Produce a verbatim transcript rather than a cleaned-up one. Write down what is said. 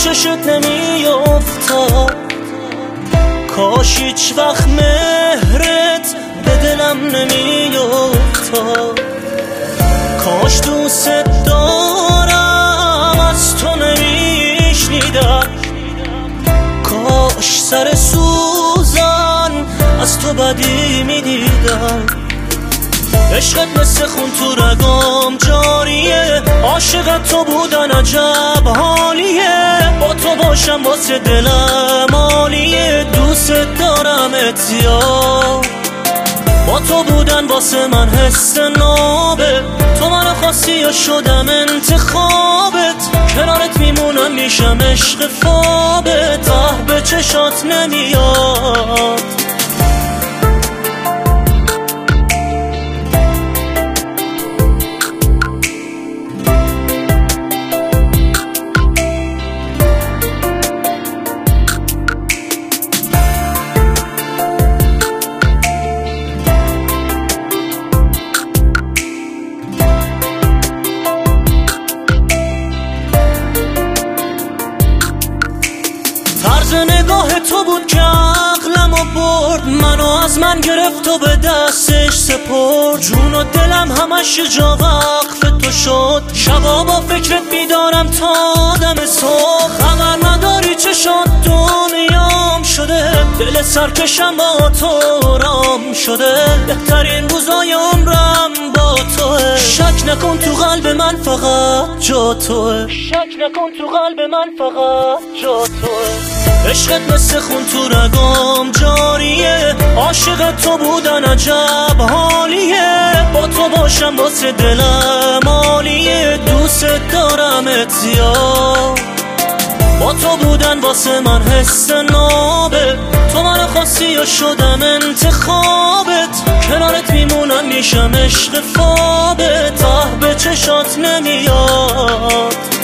چشت نمیافتاد، کاش هیچ وقت مهرت به دلم نمیافتاد، کاش دوست دارم از تو نمیشنیدم، کاش سر سوزن از تو بدی میدیدم. عشقت مثل خون تو رگام جاریه، عاشقت تو بودن عجب حالیه، با تو باشم واسه دلم عالیه، دوست دارم اتیا، با تو بودن واسه من حس نابه، تو من خواستی یا شدم انتخابت، کنارت میمونم میشم عشق فابت، آه به چشات نمیاد. طرز نگاه تو بود که عقلمو برد، منو از من گرفت و به دستش سپرد، جون و دلم همش جا وقف تو شد، شبا با فکرت بیدارم تا دم صبح، خبر نداری چشات دنیام شده، دل سرکشم با تو رام شده، بهترین روزای عمرم با توه، شک نکن تو قلب من فقط جا توه، شک نکن تو قلب من فقط جا توه. عشقت مثل خون تو رگام جاریه، عاشقت تو بودن عجب حالیه، با تو باشم واسه دلم عالیه، دوست دارم اتیا، با تو بودن واسه من حس نابه، تو من خواستی یا شدم انتخابت، کنارت میمونم میشم عشق فابت، آه به چشات نمیاد.